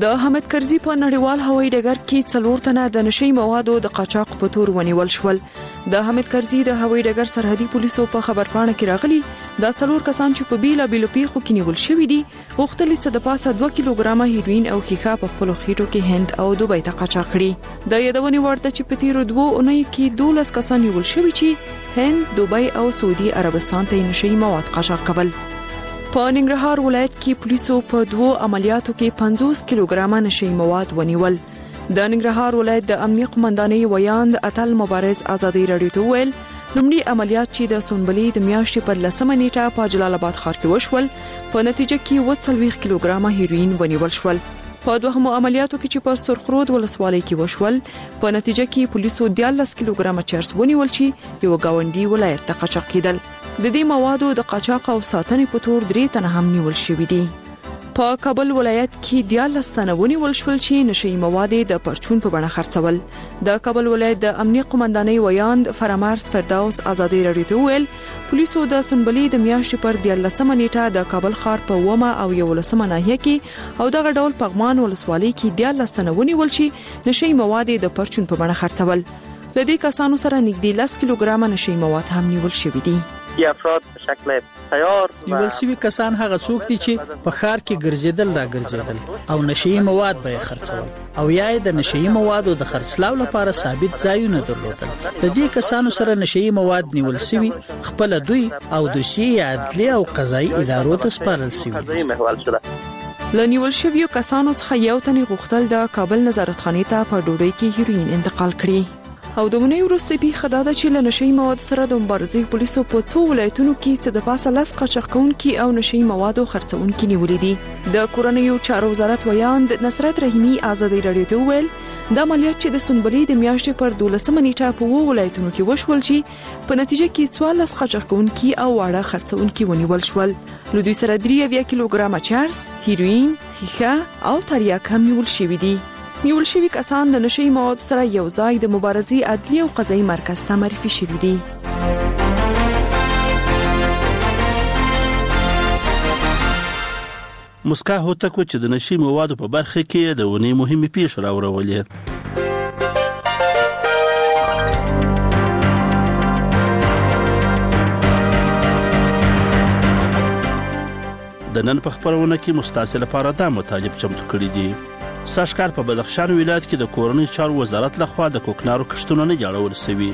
د حامد کرزي په نړیوال هوایي ډګر کې 4 تنه د نشي موادو د قاچاق په تور ونیول شول. د حامد کرزي د هوایي ډګر سرحدي پولیسو په خبرپاڼه کې راغلي دا 4 کسان چې په بیلابیلو پیښو کې نیول شوي دي غوښتل څه د پاسه 2 کیلوګرامه هیروین او ښیښه په خپلو خېټو کې هند او دوبۍ ته قاچاق کړي. د یادونې وړ ده چې په تیرو 2 اونیو کې 12 کسان نیول شوي چې هند، دوبۍ او سعودي عربستان ته نشي مواد قاچاق کول. په ننګرهار ولایت کې پولیسو په 2 عملیاتو کې 50 کیلوګرامه نشي مواد ونیول. د ننګرهار ولایت د امنیه قومندانۍ ویاند اتل مبارز ازادي رادیو ته ویل لومړی عملیات چې د سونبلې د میاشتې په 10مه نیټه په جلال آباد ښار کې وشول په نتیجه کې 40 کیلوګرامه هیروین ونیول شول. په دوهمو عملیاتو کې چې په سرخرود ولسوالۍ کې وشول په نتیجه کې پولیسو 14 کیلوګرامه چرس ونیول چې یو گاونډي ولایت ته قاچاق کېدل. د دې موادو د قاچاق او ساتنې په تور 3 تنه هم نیول شوي دي. په کابل ولایت کې 14 تنه ونیول شول چې نشي مواد د پرچون په بڼه خرڅول. د کابل ولایت د امنیه قومندانۍ ویاند فرامارس فردوس ازادي رادیو ته ویل پولیسو د سونبلې د میاشتې پر 14مه نیټه د کابل ښار په 1مه او 11مه ناحیه کې او دغه ډول پغمان ولسوالۍ کې 14 تنه ونیول چې نشي مواد د پرچون په بڼه خرڅول. لدې کسانو سره نږدې 10 کیلوګرامه نشي مواد هم نیول شوي دي. تی افراد به شکل تیار نیول شوي کسان هغه څوک دي چې په ښار کې ګرځیدل را ګرځیدل او نشي مواد به خرڅول او یا د نشي موادو د خرڅلاو لپاره ثابت ځایونه درلودل. د دې کسانو سره نشي مواد نیول شوي خپل دوی او دوسیې عدلي او قضایي ادارو ته سپارل شوي. لنیول شویو کسانو څخه یو تن غوښتل د کابل نظارتخانې ته په ډوډۍ کې هیروین انتقال کړي. او د مونږ وروسته به خداده چې له نشي مواد سره د مبارزې پولیسو په 2 ولایتونو کې څه د پاسه لاس قاچاقونکي او نشي موادو خرڅونکي نیولې دي. د کورنیو چارو وزارت ویاند نصرت رحیمی ازادي رادیو ته ویل د عملیات چې د سونبلې د میاشتې پر 12مه نیټه په 2 ولایتونو کې وشول چې په نتیجه کې 14 قاچاقونکي او واړه خرڅونکي ونیول شول. له دوی سره 3 کیلوګرامه چرس، هیروین، ښیښه او تریاک هم نیول شوي دي. نیول شوي کسان د نشي مواد سره یو ځای د مبارزې عدلي او قضایي مرکز ته معرفي شوي دي. مسکا هوتک چې د نشي موادو په برخه کې د ونې مهمه پیښه راوړولې. د نن په خبرونه کې مستعصل لپاره دا مطالب چمتو کړی دي. ساشکار په بدخشان ولایت کې د کورنۍ چارو وزارت لخوا د کوکنارو کښتونه نه جوړول شوي.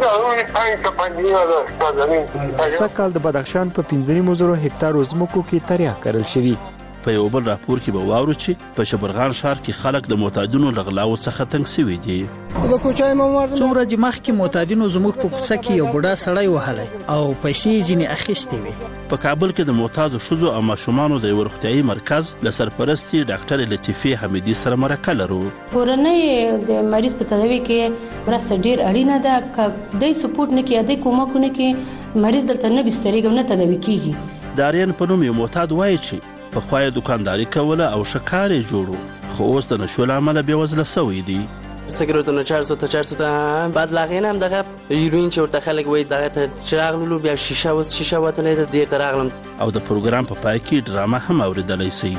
سږ کال د بدخشان په 15,000 هکتار ځمکو کې تریاک کرل شوي. په یو بل راپور کې به واورو چې په شبرغان ښار کې خلک د معتادینو له غلاو څخه تنګ شوي دي. څو ورځې مخکې معتادینو زموږ په کوڅه کې یو بوډا سړی وهلی او پیسې ځینې اخیستې وې. په کابل کې د معتادو ښځو او ماشومانو د یو روغتیايي مرکز له سرپرستي ډاکټر لطیفې حمیدي سره مرکه لرو. کورنۍ د مریض په تداوي کې مرسته ډیر اړینه ده. که د سپورټ نه کې د کومک نه کې مریض دلته نه بسترېږي نه تداوي کیږي. دارین په نوم یو معتاد وایي چې په خوای دکانداري کوله او شکارې جوړو خو اوس د نشو عمله بې وزله سوی دي. سګریټونه 400 ته بعد لاغین هم دغه هیروین چې ورته خلک وایي دغه ته چراغ لولو بیا شیشه وتلې ده ډیر تراغلم. او د پروګرام په پای کې ډرامه هم اوریدلای شي.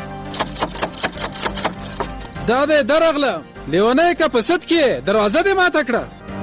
دا دې درغله لیونی کا پسد کې دروازه دې ماته کړه.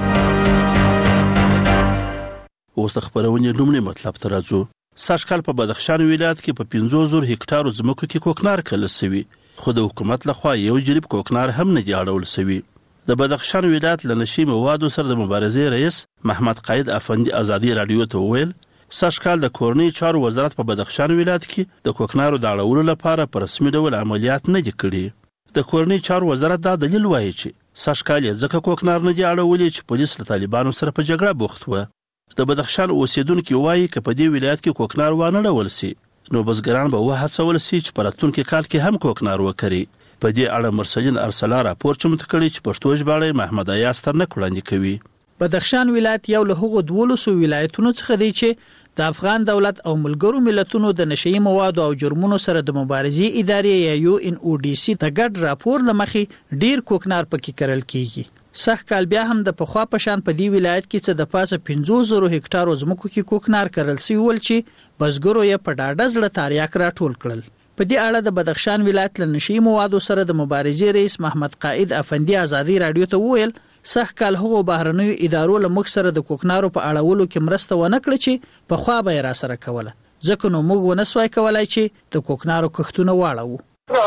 اوس د خبرونې لومړی مطلب ته راځو. ساشکال په بدخشان ولایت کې په 15,000 هکتار ځمکو کې کوکنار کړل شوی خو د حکومت لخوا یو جریب کوکنار هم نه جوړول شوی. د بدخشان ولایت له نشي موادو سره د مبارزې رئیس محمد قائد افندي ازادي رادیو ته ویل ساشکال د کورنۍ چارو وزارت په بدخشان ولایت کې د کوکنارو د اړولو لپاره په رسمي ډول عملیات نه دي کړي. د کورنۍ چارو وزارت دا دلیل وایي چې ساشکال یې ځکه کوکنار نه دي اړولې چې پولیس له طالبانو سره په جګړه بوخت و. د بدخشان اوسیدونکو وایي چې په دې ولایت کې کوکنار وانه ډول سي نو بزګران به وهڅول سي چې په راتلونکي کال کې هم کوکنار وکړي. په دې اړه مرسلین ارسلا راپور چمتو کړی چې پښتو ژباړه محمد ایاز تر نه وړاندې کوي. بدخشان ولایت یو له هغو 12 ولایتونو څخه دی چې د افغان دولت او ملګرو ملتونو د نشئی موادو او جرمونو سره د مبارزې ادارې یا UNODC د ګډ راپور لمخې ډیر کوکنار پکې کرل کیږي. سخ کال بیا هم د پخوا پشان په دی ولایت کې څه د پاسه 15,000 هکتار ځمکو کې کوکنار کرل سی ول چې بزګرو یې په ډاډه زړه تاریاک راټول کړل. په دې اړه د بدخشان ولایت له نشي موادو سره د مبارزې رئیس محمد قائد افندي ازادي رادیو ته وویل سخت کال هغو بهرنیو ادارو له موږ سره د کوکنارو په اړولو کې مرسته ونه کړه چې په خوا به را سره کوله ځکه نو موږ ونسوای کولای چې د کوکنارو کښتونه واړو.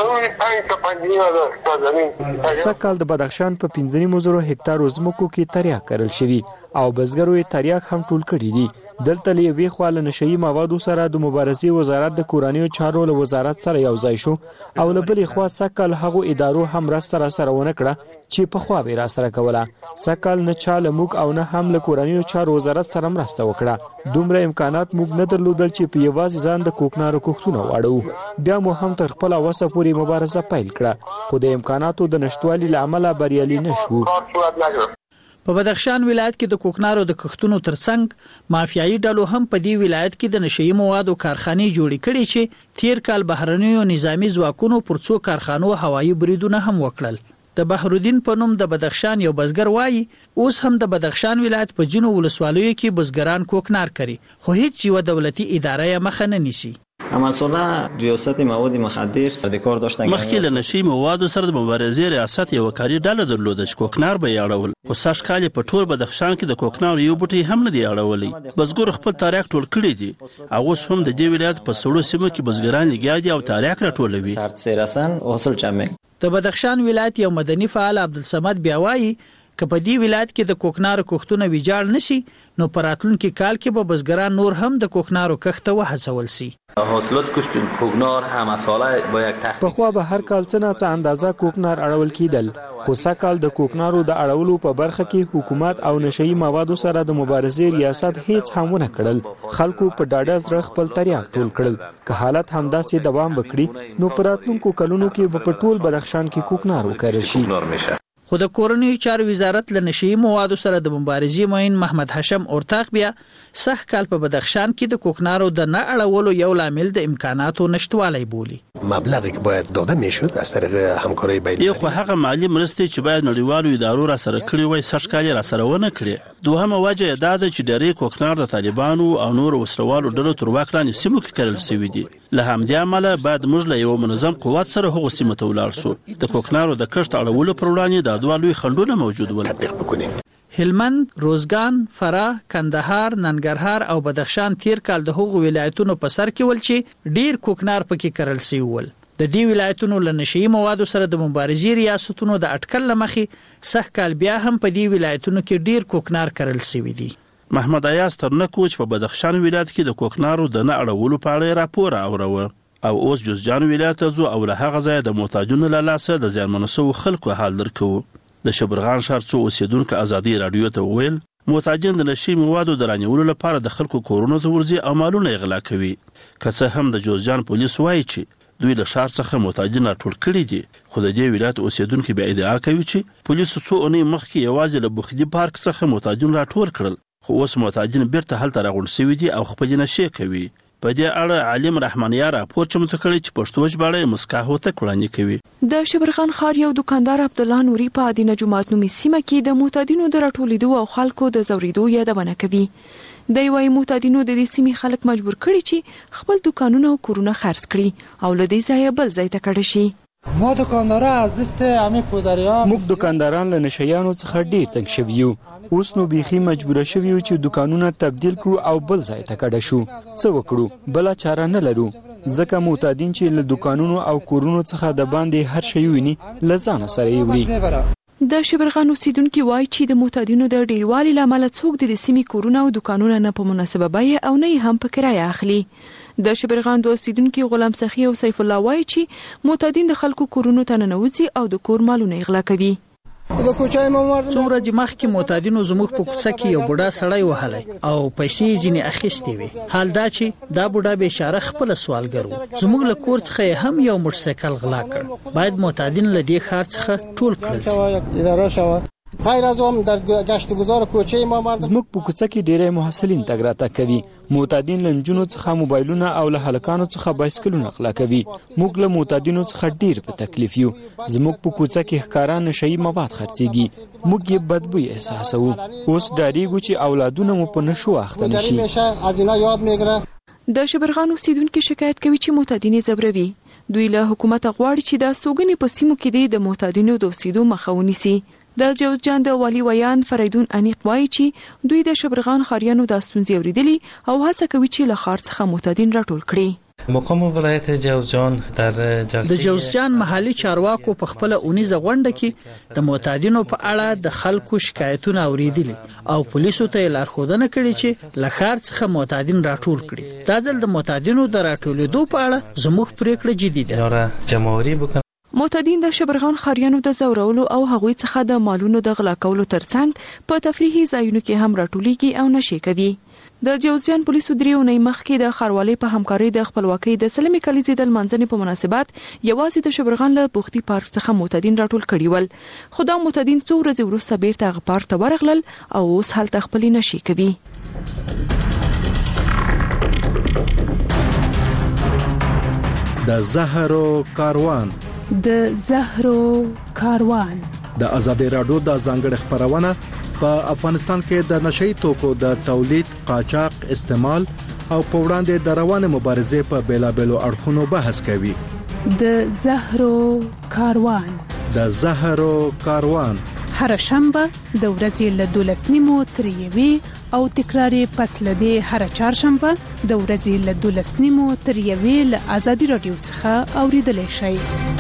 سږکال د بدخشان په 15,000 هکتارو ځمکو کې تریاک کرل شوی او بزګرو یې تریاک هم ټول کړي دي. دلته له یوې خوا له نشهیي موادو سره د مبارزې وزارت د کورنیو چارو له وزارت سره یو ځای شو او له بلې خوا سږکال هغو ادارو هم مرسته راسره ونه کړه چې پخوا به یې راسره کوله. سږکال نه چا له موږ او نه هم له کورنیو چارو وزارت سره مرسته وکړه. دومره امکانات موږ نه درلودل چې په یوازې ځان د کوکنارو کښتونه واړو. بیا مو هم تر خپله وسه پورې مبارزه پیل کړه خو د امکاناتو د نشتوالي له امله بریالي نه شو. په بدخشان ولایت کې د کوکنارو د کښتونو ترڅنګ مافیایي ډلو هم په دې ولایت کې د نشهیي موادو کارخانې جوړې کړې چې تیر کال بهرنیو نظامی ځواکونو پر څو کارخانو هوایي بریدونه هم وکړل. د بحرالدین په نوم د بدخشان یو بزګر وایي اوس هم د بدخشان ولایت په جنو ولسوالیو کې بزګران کوکنار کوي خو هیڅ یو دولتي اداره یې مخه نه نیسي. مسئله ریاست مواد مخدر د کار داشتن مخکې له نشي موادو سره د مبارزې ریاست یو کاري ډله درلوده چې کوکنار به یاړول خو سږ کال په ټول بدخشان کې د کوکنار یو بوټي هم نه دی یاړولی. بزګر خپل تاریخ ټول کړی دي هغه هم د دې ولایت په سړو سیمو کې بزګران لګیا دي او تاریخ راټولوي. د بدخشان ولایت یو مدني فعال عبدالصمد بیاوایی که په دې ولایت کې د کوکنارو کښتونه ویجاړ نشي نو په راتلونکي کال کې به بزګران نور هم د کوکنارو کښت وهڅول شي. حاصلات کشت کوکنار هم ساله با یک تخت پخوا به هر کال څه نه څه اندازه کوکنار اړول کیدل خو سږکال د کوکنارو د اړولو په برخه کې حکومت او نشهیي موادو سره د مبارزې ریاست هیڅ هم ونه کړل. خلکو په ډاډه زړه خپل تریاک ټول کړل که حالت همداسې دوام وکړي نو په راتلونکو کلونو کې به په ټول بدخشان کې کوکنار وکرل شي. خو د کورنیو چارو وزارت له نشهیي موادو سره د مبارزې معین محمد هاشم اورتاق بیا سږ کال په بدخشان کې د کوکنارو د نه اړولو یو لامل د امکاناتو نشتوالی بولی. مبلغی که باید داده میشد از طریق همکاری بین یو خو هغه مالی مرستې چې باید نړیوالو ادارو را سره کړی وای سږ کال را سره ونه کړی. دوهمه وجه دا ده چې ډېری کوکنار د طالبانو او نور وسلوالو ډلو تر واک لاندې سیمو کې کرل شوي دي. له همدې امله باید موږ له یو منظم قوت سره هغو سیمو ته ولاړ شو. د کوکنارو د کښت اړولو پر وړاندې دا دوه لوی خنډونه موجود ول. هلمند، روزګان، فراه، کندهار، ننګرهار او بدخشان تیر کال د هغو ولایتونو په سر کې ول چې ډیر کوکنار پکې کرل شوی ول. د دې ولایتونو له نشهیي موادو سره د مبارزې ریاستونو د اټکل لمخې سږ کال بیا هم په دې ولایتونو کې ډیر کوکنار کرل شوی دی. محمد ایاز ترنکوچ په بدخشان ولایت کې د کوکنارو د نه اړولو په اړه راپور اوروه او اوس جوزجان ولایت ته ځو او له هغه ځایه د محتاجونو له لاسه د زیانمنو شوو خلکو حال درکوو. د شبرغان ښار څو اوسیدونکو ازادي رادیو ته وویل محتاجین د نشي موادو د رانیولو لپاره د خلکو کورونو ته ورځي او مالونه یې غلا کوي. که څه هم د جوزجان پولیس وایي چې دوی له ښار څخه محتاجین راټول کړي دي خو د دې ولایت اوسیدونکو بیا ادعا کوي چې پولیسو څو اونۍ مخکې یوازې له بخدي پارک څخه محتاجین راټول کړل خو اوس محتاجین بیرته هلته راغونډ شوي دي او خپلې نشې کوي. په دې اړه عالم رحمانیا راپور چمتو کړی چې پښتو ژباړه یې مسکا هوتک وړاندې کوي. د شبرغان ښار یو دکاندار عبدالله نوري په ادینه جومات نومي سیمه کې د معتادینو د راټولېدو او خلکو د ځورېدو یادونه کوي. د یوې معتادینو د دې سیمې خلک مجبور کړي چې خپل دکانونه او کورونه خرڅ کړي او له دې ځایه بل ځای ته کډه شي. ما دکاندارا از دست همه پودریا موږ دکانداران له نشیانو څخه ډیر تنګ شوي یو. اوس نو بیخي مجبور شوي یو چې دکانونه تبدیل کړو او بل ځای ته کډه شو. څه وکړو بل چاره نه لرو ځکه معتادین چې له دکانونو او کورونو څخه د باندې هر شی ویني له ځان سره یې وړي. د شبرغان اوسیدونکو وایي چې د معتادینو د ډیروالي لامل څوک د سیمې کورونه او دکانونه نه په مناسبه بیه او نه هم په کرایه اخلي. د شبرغان د اوسیدونکو غلام سخی او سیف الله وایي چې معتادین د خلکو کورونو ته ننوځي او د کور مالونه غلا کوي. څو ورځې مخکې معتادینو زموږ په کوڅه کې یو بوډا سړی وهلی او پیسې ځینې اخیستې وې. حال دا چې دا بوډا بیچاره خپله سوالګر و. زموږ له کور څخه هم یو موټرسایکل غلا کړ. باید معتادین له دې ښار څخه ټول کړل شي. غیر از هم در گشت گذار کوچه ما زموږ په کوڅه کې ډېری محصلین تګ راتګ کوي. معتادین له نجونو څخه موبایلونه او له هلکانو څخه بایسکلونه غلا کوي. موږ له معتادینو څخه ډېر په تکلیف یو. زموږ په کوڅه کې ښکارا نشهیي مواد خرڅېږي. موږ یې بدبوی احساسوو. اوس ډاریږو چې اولادونه مو په نشو اخته نشي. د شبرغان اوسیدونکو شکایت کوي چې معتادین زبروي. دوی له حکومت غواړي چې د سوګنې په سیمو کې د معتادینو د اوسېدو مخه ونیسي. د جوزجان د والی ویان فریدون انیق وایي چې دوی د شبرغان ښاریانو د ستونزې اوریدلي او هڅه کوي چې له ښار څخه معتادین راټول کړي. مقام ولایت جوزجان د جوزجان محلي چارواکو په خپل اونیزه غونډه کې د معتادینو په اړه د خلکو شکایتونه اوریدلي او پولیسو ته لارښودنه کړې چې له ښار څخه معتادین راټول کړي. دا ځل د معتادینو د راټولېدو په اړه زموږ پریکړه جدي ده. معتادین د شبرغان ښاریانو د زورولو او هغوی څخه د مالونو د غلا کولو ترڅنګ په تفریحي ځایونو کې هم راټولېږي او نشي کوي. د جوزجان پولیسو 3 اونۍ مخکې د ښاروالۍ په همکارۍ د خپلواکۍ د سلمې کلیزې د لمانځنې په مناسبت یوازې د شبرغان له بوختي پارک څخه معتادین راټول کړي ول. خو دا معتادین څو ورځې وروسته بیرته هغه پارک ته ورغلل او اوس هلته خپلې نشي کوي. د زهرو کاروان د ازادي راډیو د ځانګړي خبرونه په افغانستان کې د نشئی توکو د تولید، قاچاق، استعمال او په وړاندې د روانه مبارزې په بیلابېلو اړخونو بحث کوي. د زهرو کاروان هر شنبه د ورځې له 12:30 تر 1 او تکراری پس لدی هر چهارشنبه د ورځې له 12:30 تر 1 له ازادي راډیو څخه اوریدل شي.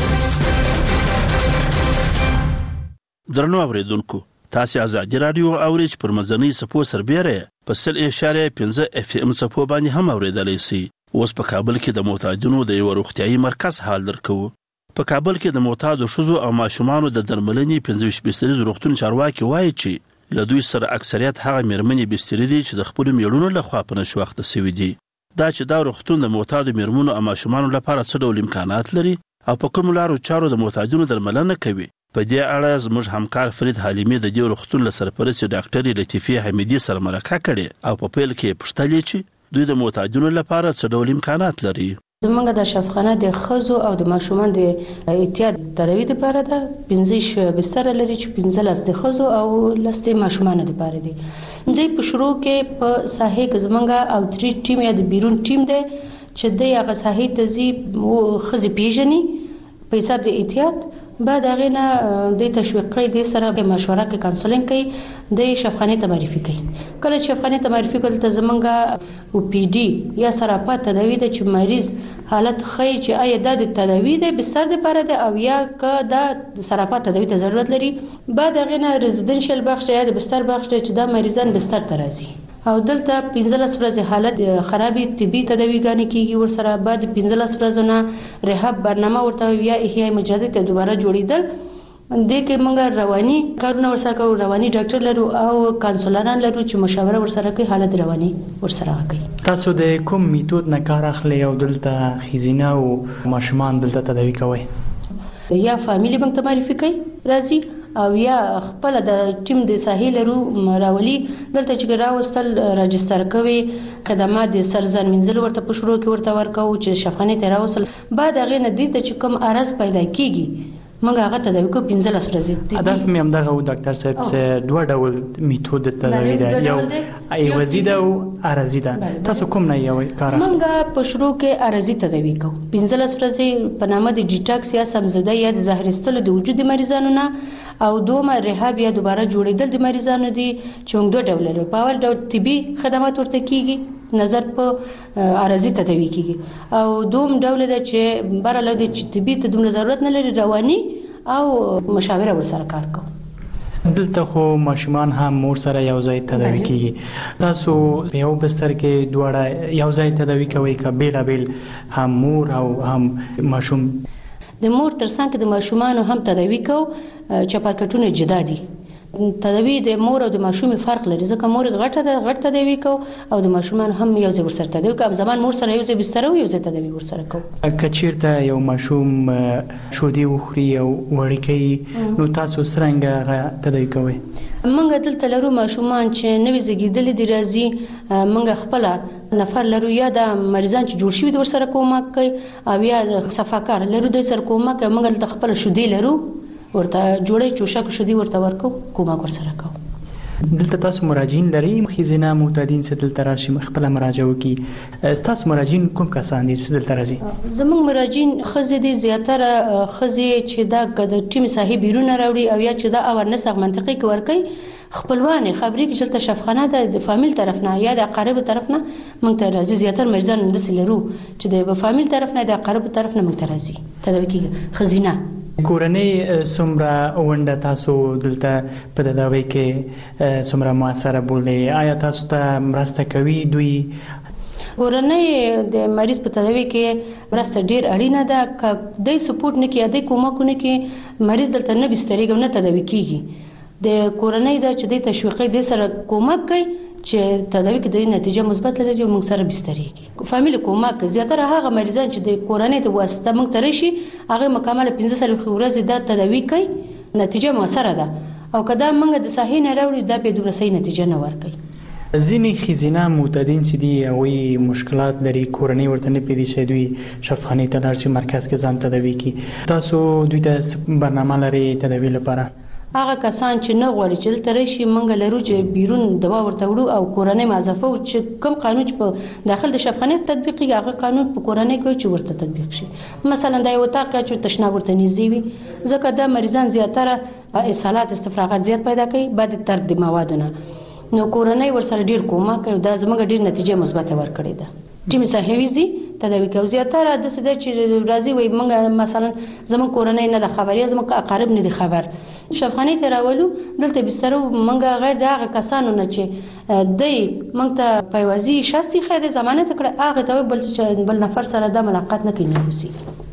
درنو اوریدونکو، تاسو ازادي راډیو اورئ پر مزنی سپو سربېره په 100.5 FM سپو باندې هم اوریدلای شئ. اوس په کابل کې د معتادینو د یو روغتيایي مرکز حال درکو. په کابل کې د معتادو ښځو او ماشومانو د درملنې 25 بسترې روغتون چارواکي وایي چې له دوی سره اکثریت هغه میرمنې بسترې دي چې د خپل میړونو لخوا په نشوخته سوي دي. دا چې دا روغتون د معتادو میرمنو او ماشومانو لپاره څه ډول امکانات لري او په کوم لارو چارو د معتادینو درملنه کوي، په دې اړه زموږ همکار فرید حلیمی د دې روغتون له سرپرست ډاکټر لطیفه حمیدی سره مرکه کړې او په پیل کې پوښتنه چې دوی د معتادینو لپاره څه ډول امکانات لري. زمونږ د شفاخانه د خزو او د ماشومان د احتیاط تداوی لپاره ده 15 بستر لري چې 15 د خزو او لسته ماشومان لپاره دي. د پښرو کې په ساحه کې زمونږ او 3 ټیم یا د بیرون ټیم ده چې د هغه ساحه ته زی خزي پیژني په حساب د احتیاط بعد هغه نه د تشویق کوي، د سره به مشوره کوي، کانسلینګ کوي، د شفاخانه ته معرفي کوي. کله شفاخانه ته معرفي کول ته زمونږ او پی ډي یا سراپات تداوی د چې مریض حالت خی چې آیا د تداوی د بستر د لپاره د او یا ک د سراپات تداوی ته ضرورت لري. بعد هغه نه ریزیدنشل بخش یا د بستر بخش چې د مریضان بستر ته راځي او دلته 15 ورځې حالت خرابي طبي تداوی غانې کیږي. ورسره بعد 15 ورځې نه ریهاب برنامه ورته یا احیاء مجدد ته دوباره جوړیدل. د کې موږ رواني کارونه ورسره کوو، رواني ډاکټر لرو او کانسولران لرو چې مشاوره ورسره کوي، حالت رواني ورسره کوي. تاسو د کوم میتود نه کار اخلي او دلته خزینه او ماشومان دلته تداوی کوي؟ یا فامیلی بنک ته معرفي کوي راځي او یا خپل د ټیم د ساحل رو راولي دلته چې راوستل راجستر کوي، خدمات د سرزن منزل ورته په شروع کې ورته ورکو چې شفاخانه ته راوصل. بعد هغه نه دي چې کوم ارز پیدا کیږي موږ هغه تداوی کو 15 ورځې. هدف مې هم دغه ډاکټر صاحب سه دوه ډول میتود تداوی ده، یو ایوازي ده او ارزي ده. تاسو کوم نه یو کار؟ موږ په شروع کې ارزي تداوی کو 15 ورځې په نامه د ډیټاکس یا سمزده یا د زهر استلو د وجود مریضانو نه او دومره ریهاب یا دوباره جوړیدل د مریضانو دي چې موږ دوه ډول لرو. په اول ډول طبي خدمات ورته کیږي، نظر په ارزي تداوی کیږي، او دوم ډول ده چې برله د طبي ته دومره ضرورت نه لري، رواني او مشاوره ورسره کار کوي. دلته خو ماشومان هم مور سره یو ځای تداوی کیږي. تاسو یو بستر کې دواړه یو ځای تداوی کوي که بیلابیل هم مور او هم ماشوم؟ د مور ترڅنګ د ماشومان هم تداوی کو، چپرکټونه جدا دي. تداوی د مور او د ماشوم فرق لري، ځکه مور غټه تداوی کو او د ماشومان هم یو ځای ورسره تداوی کو. زمان مور سره یو ځای بستر او یو ځای تداوی ورسره کو. کچیرته یو ماشوم شودي وخوري او وړکې نو تاسو څنګه تداوی کوئ؟ موږ دلته لرو ماشومان چې نوې زیږیدلي دي راځي، موږ خپل نفر لرو یا د مریضان چې جوړ شوي دي ورسره کومک کوي او یا صفاکار لرو د سر کومک. موږ دلته خپل شودي لرو ورته جوړې چوشک شودي ورته ورکو، کومک ورسره کوو. دلته تاسو مراجعین لري خزینه معتادین څخه دلته راشي خپل مراجعه وکي تاسو مراجعین کوم کسان دي چې دلته راځي زموږ مراجعین خزې دي زیاتره خزې چې دا د ټیم صاحب بیرونه راوړي او یا چې دا اورنس منطقي کور کوي خپلوان خبري کې چې شفخانه د فامیل طرف نه یا د اقارب طرف نه مونږ ته راځي زیاتره مریضان د سلرو چې د فامیل طرف نه د اقارب طرف نه مونږ ته راځي تداوی کې خزینه کورنۍ څومره ونده تاسو دلته په تداوی کې څومره موثره بولې آیا تاسو ته مرسته کوي دوی کورنۍ د مریض په تداوی کې مرسته ډیر اړینه ده که د سپورټ نه کې د کومک نه کې مریض دلته نه بسترېږي نه تداوی کیږي د کورنۍ د چې د تشویقي د سره کومک کوي چې تداوی کې د نتیجه مثبت لري او موږ سره بسترېږي فامیل کومک زیاتره هغه مریضان چې د کورنۍ د واسطه موږ ته راشي هغه مکمل 15 سال ورځې د تداوی کوي نتیجه موثره ده او کدا موږ د صحیح نه راوړي د په دومره صحیح نتیجه نه ورکوي ځینې خزینه معتادین چې دي او مشکلات لري کورنۍ ورته نه پیدا شي دوی شفاخانه ته لاړ شي مرکز کې ځان تداوی کوي تاسو دوی ته برنامه لري تداوی لپاره هغه کسان چې نه غواړي چې دلته راشي موږ لرو چې بیرون دوا ورته وړو او کورنۍ معزفه او چې کوم قانون چې په داخل د شفاخانه تطبیقي هغه قانون په کورنۍ کې چې ورته تطبیق شي مثلا د یو تاق چې تشناب ورته نږدې وي ځکه د مریضان زیاتره اسهالات استفراغات زیات پیدا کوي بعد ترک د موادونه نو کورنۍ ورسره ډیر کومک کوي دا زموږ ډیر نتیجه مثبت ورکړي ده ټیم صحویزي تداوی کوي زیاتره د سده چې راځي وي موږ مثلا زموږ کورنۍ نه د خبري زموږ اقارب نه دي خبر شفاخانه ته راولو دلته بستر موږ غیر د هغه کسانو نه چې د موږ ته پیوازي شاستي خېده ضمانت کړه هغه ته بل نفر سره د ملاقات نه کوي نوسی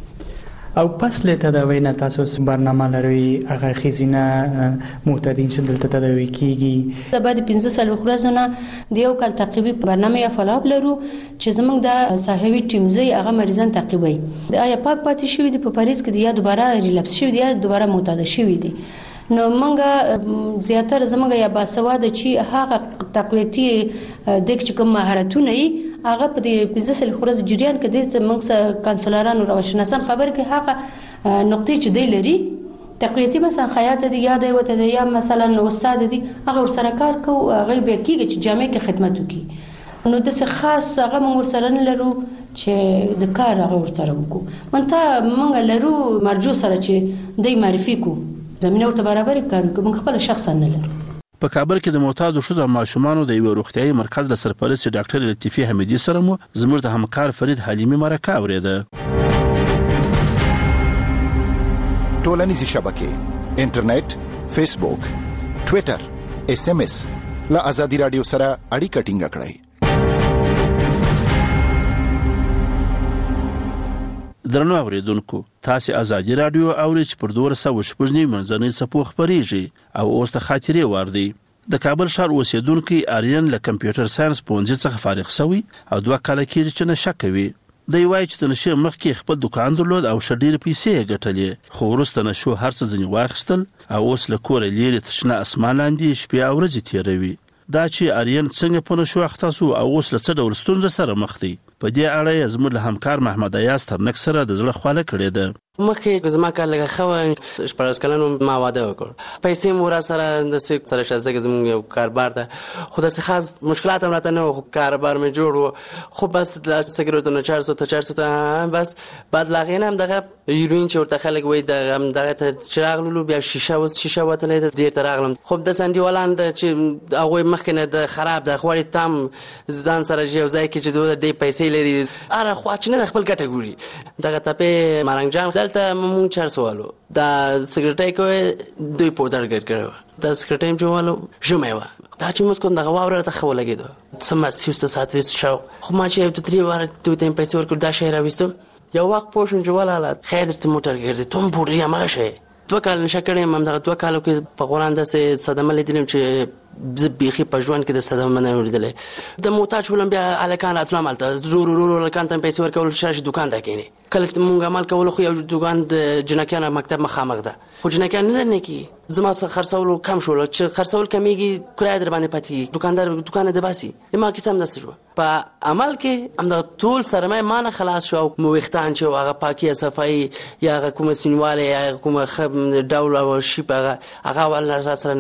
او پس له تداوی نه تاسو برنامه لري هغه خزینه معتادین چې دلته تداوی کیږي د بعد 15 سال ورځونه د یو کال تعقیبي برنامه یا فالوپ لرو چې زموږ د صحوي ټیم زی هغه مریضان تعقیبوي د آیا پاک پاتې شوی دی په پاریس کې یا دوباره ریلپس شوی دی یا دوباره معتاد شوی دی نو موږ زیاتره زموږ یا باسواده چې هغه تقویتی د کوم مهارتونه هغه په دې 15 سال ورځ جریان کې د موږ کانسولرانو روانشناسان خبر کې هغه نقطې چې دی لري تقویتی مثلا خیاط دی یا دی وته دی یا مثلا استاد دی هغه ورسره کار کو هغه به کېږي چې جامع کې خدمت وکړي نو د څه خاص هغه موږ ورسره نه لرو چې د کار هغه ورسره وکړو منته موږ لرو مرجو سره چې دی معرفي کو زمينه ورته برابر کار کوي موږ خپل شخصا نه لرو په کابل کې د معتادو ښځو او ماشومانو د یو روغتيایي مرکز له سرپرست ډاکټر لطیفه حمیدي سره مو زموږ د همکار فرید حلیمی مرکه اوریده ټولنیزې شبکې انټرنیټ فیسبوک ټوئیټر اس ام اس له ازادي رادیو سره اړیکه ټینګه کړئ درنو اوریدونکو تاسو ازادي رادیو اورئ چې پر 200 منځنۍ صفو خبريږي او اوس د خاطرې وردی د کابل ښار اوسیدونکو آریان له کمپیوټر ساينس پونځي څخه فارغ شوی او 2 کال کې چې نشه کوي د یوای چې د نشه مخکې خپل دکان درلود او شډیر پیسې ګټلې خو ورسته نشو هرڅه ځنی واخستل او اوس له کور لیري تشنه اسمان لاندې شپې او ورځې تیروي دا چې آریان څنګه په نشو اختصو او اوس له څه ډول ستونزه سره مخ دي په دې اړه زموږ له همکار محمد ایاز ترنک سره د زړه خواله کړې ده مخکې زما کار لږه خو شپږ کلونو ما واده وکړ پیسې مور سره د سره شازده کې زموږ یو کاربار ده خو د خاص مشکلات هم راته نه خو کاربار مې جوړ خو بس د سګریټونو 400 بس بعد لاغین هم دغه یورین چې ورته خلک وای دغه چراغ لولو بیا شیشه وتلې ډیر تر اغلم خو د سندیوالان د چې هغه مخکنه د خراب د خوړی تام ځان سره یو ځای کې چې د پیسې لري اره خو چې نه خپل ګټه ګوري دغه ته مارنګ جان دلته مونږ 400 دا سګریټای کوي دوی پودر ګر کړو دا سګریټایم جوړالو جمعه دا چې موږ کوم دغه واوره ته خو لګیدو سم 300 ساعت شو خو ما چې یو 3 واره دوی ته پیسې ورکړ دا شی راوستو یو وخت پوښتنه جوړاله خیر ته موټر ګرځي ته پوری ما شي 2 کال نشه کړم هم دغه 2 کالو کې په قرآن داسې صدمه لیدلم چې بيخي په ژوند کې د صدمه نه ولیدلې د محتاج ولم بیا الکان اتلو مالته زور الکان ته پیسې ورکول شاش دکان ته کینی کله مونږ عمل کول خو یو دکان د جنکیانو مکتب مخامخ ده خو جنکیان نه کی زما سره خرڅول کم شول چې خرڅول کمیږي کرای در باندې پاتې دکاندار دکان د باسي ما کیسه هم نس شو په عمل کې هم د ټول سرمایه مان خلاص شو مو وختان چې هغه پاکي صفای یا کوم سینواله یا کوم ډول او شي هغه ول سره نه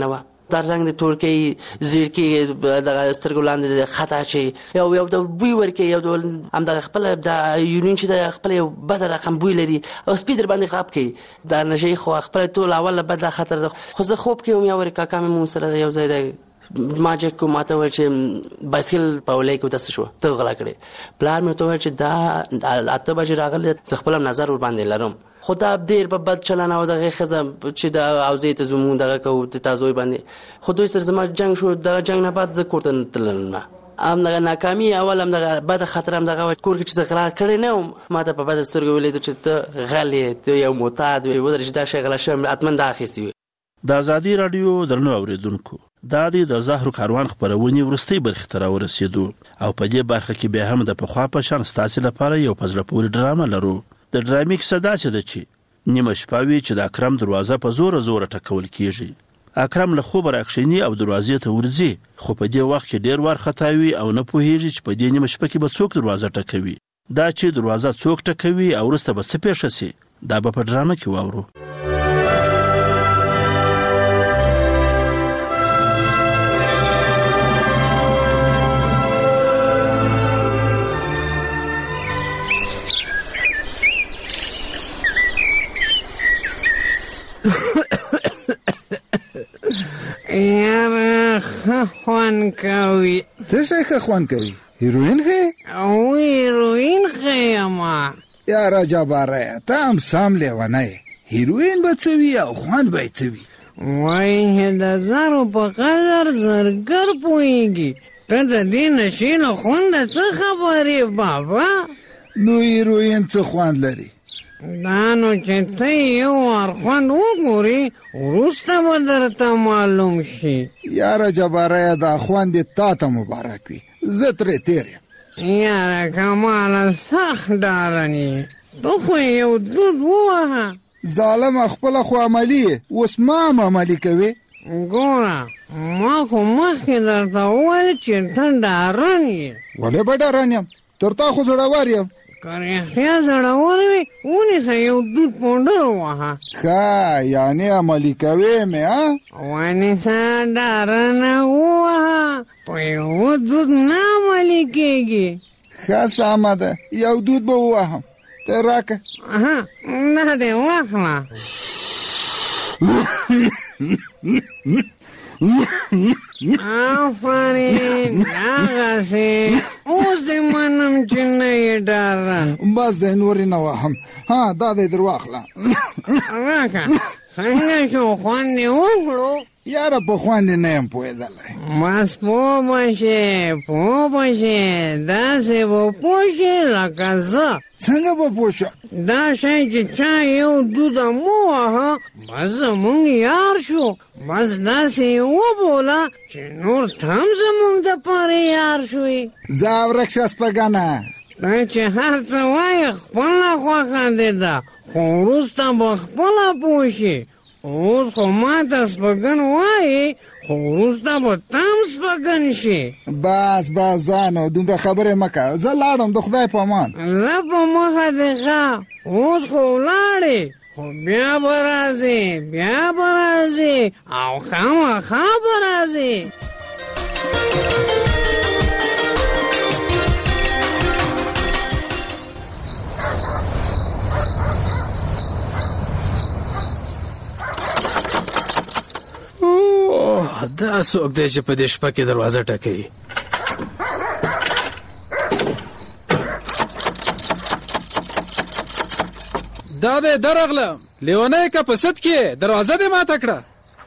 دا رنګ د تورکي زیرکي د سترګو لاندې د خطا چې یو د بوی ورکي یو د هم د خپل د یورین چې د خپل یو بد رقم بوی لري او سپیډر باندې خاب کوي دا نشي خو خپل ټول اول بد خطر ده خو زه خوب کې یو ورکا کام مون سره یو ځای د ماجه کو ماته ول چې بایسکل په ولې کې تاسو شو ته غلا کړې پلان مې ته ول چې دا اته بجې راغله خپل نظر ور باندې لرم خدا ډیر په بد چلن او دغه خزه چې د اوزې ته زمون دغه کو ته تاسو باندې خو دوی سره زما جنگ شو د جنگ نه بعد ز کوټن تلنه ام دغه ناکامي اول هم دغه بد خطر هم دغه کور کې چې غلا کړې نه ماته په بد سترګو ولید چې ته غلې ته یو معتاد وي ودرې دا شغله شم اتمن دا اخیستی د ازادي رادیو درنو اوریدونکو دا د زهرو کاروان خبرونه ورستي برخه تر ورسېدو او په دې برخه کې به هم د پخوا په شان ستاسو لپاره یو پزله پوری ډرامه لرو د ډرامې کیسه دا چې نیمه شپه وی چې د اکرم دروازه په زور ټکول کیږي اکرم له خوب راکښینی او دروازې ته ورځي خو په دې وخت کې ډیر وار خطاوي او نه پوهیږي چې په دې نیمه شپه کې به څوک دروازه ټکوي دا چې دروازه څوک ټکوي او ورسته به څه پیښ شي دا به په ډرامه کې واورو یاره خوان کوي څه ښه خوان کوي هیروین ښه او هیروین ښه اما یاره جباره ته هم سم لیونی هیروین به څه وي او خوند به یې څه وي وایي چې د زرو په قدر زرګر پوهېږي ته د دې نشې له خونده څه خبرې بابا نو هیروین څه خوند لري دا نو چې ته یو وار خوند وګورې وروسته به درته معلوم شي یاره جباره دا خوند یې تا ته مبارک وي زه ترې تېر یم یاره کماله سخت ډارن یې ته خو یو دود ووهه ظالمه خپله خو عملي یې اوس ما هم عملي کوې ګوره ما خو مخکې درته وویل چې ته ډارن یې ولې به ډارن یم تر تا خو زړور یم که رښتیا زړور وي ونیسه یو دود پونډر ووهه ښه یعنې عملي کوې مې ونیسه ډارنه ووهه په یو دود نه عملي کېږي ښه سمه ده یو دود به ووهم ته راکه دا دې واخله آفرین هغسې اوس دې منم چې نه یې ډارن بس دی نور یې نه وهم دا دی در واخله راکه څنګه شو خوند یې وکړو یاره په خوند یې نه یم پوهېدلی بس پوه به شې داسې به پوه شې لکه زه څنګه به پوه شم دا شی چې چا یو دوده مو وهه بس زمونږ یار شو بس داسې یې وبوله چې نور ته هم زمونږ دپاره یار شوې ځه ورک شه سپږنه ته چې هر څه وایې خپله خوښه دې ده خو وروسته به خپله پوه شي اوس خو ما ته سپږن وایې خو وروسته به ته هم سپږن شي بس ځانو دومره خبرې مه کوه زه لاړم د خدای په امان زه په مخه دې ښه اوس خو ولاړې خو بیا به راځې او خامخا به راځې دا څوک دی چې په دې شپه کې دروازه ټکوي دا دی درغلم لیونی که په سد کې دروازه دې ماته کړه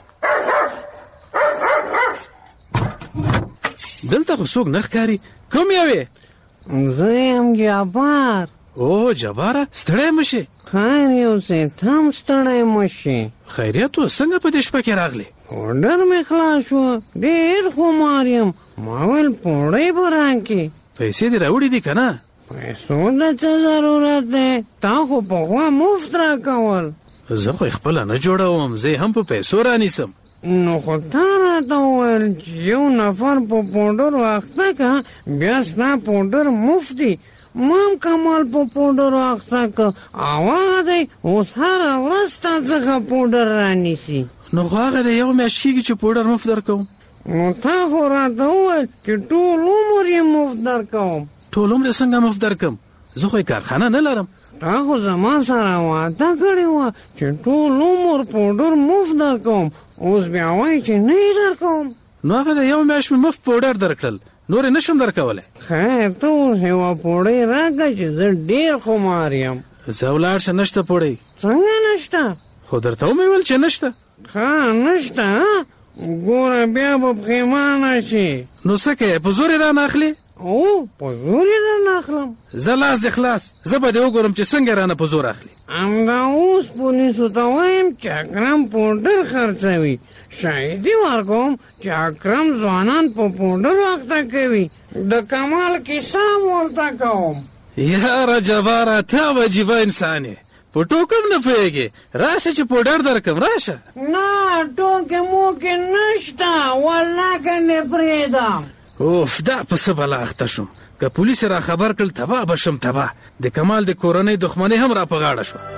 دلته خو څوک نه ښکاري کوم یوې زه یم جبار او جباره ستړی مه شې خیر یوسې ته هم ستړی مه شې خیریت و څنګه په دې شپه کې راغلې پوډر مې خلاص شو ډېر خمار یم ما ویل پوډۍ به راکړې پیسې دې راوړې دي که نه پیسو ته څه ضرورت دی تا خو پخوا مفت راکول زه خو خپله نه جوړوم زه هم په پیسو رانیسم نو خو تا راته وویل چې یو نفر په پوډرو اخته که بیا ستا پوډر مفت دی ما هم کمال په پوډرو اخته که او هغه دی اوس هره ورځ تا څخه پوډر رانیسي نو هغه د یو میاشت کېږي چې پوډر مفت درکوم. نو تا خو راته وویل چې ټول عمر یې مفت درکوم. ټول عمر څنګه مفت درکم؟ زه خو کارخانه نه لرم. تا خو زما سره وعده کړې وه چې ټول عمر پوډر مفت درکوم، اوس بیا وایي چې نه یې درکوم. نو هغه د یو میاشت مې مفت پوډر درکړل، نور یې نشم درکولی. خیر ته اوس یوه پوډۍ راکړه چې زه ډېر خمار یم. زه ولاړ شه، نشته پوډۍ. څنګه نشته؟ خو درته ومې ویل چې نشته. ښه نشته، ګوره بیا به پښیمانه شي. نو څه کوې، په زور یې رانه اخلې؟ او په زور یې درنه اخلم. زه لاس دې خلاص، زه به دې وګورم چې څنګه رانه په زور اخلي. همدا اوس پولیسو ته وایم چې اکرم پوډر خرڅوي، شاهدي ورکوم چې اکرم ځوانان په پوډر وخته کوي، د کمال کیسه ورته کوم. یاره جباره ته عجیبه انسان یې، په ټوکم نه پوهېږې، راشه چې پوډر درکم، راشه. نه ټوکې موکې نشته، والله که نه پرېږدم. اوف دا په څه بلا اخته شوم، که پولیس را خبر کړل تباه به شم تباه. د کمال د کورنۍ دښمنۍ هم را په غاړه شوه.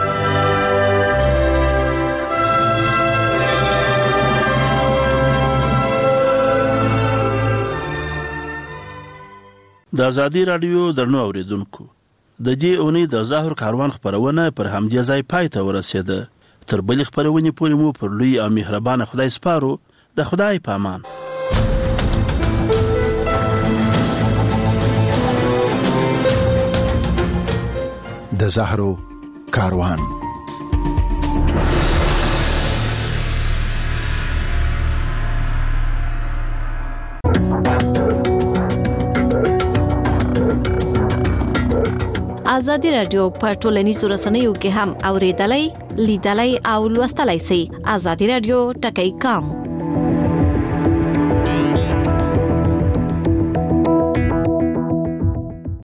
د ازادي راډیو درنو اوریدونکو، د دې اونۍ د ظاهر کاروان خپرونه پر همدې ځای پای ته ورسېده. تر بلې خپرونې پورې مو پر لوی او مهربانه خدای سپارو. د خدای په امان. د زهرو کاروان. ازادي راډیو په ټولنیزو رسنیو کې هم اوریدلای، لیدلای او لوستلای شئ. ازادي راډیو ټکی کام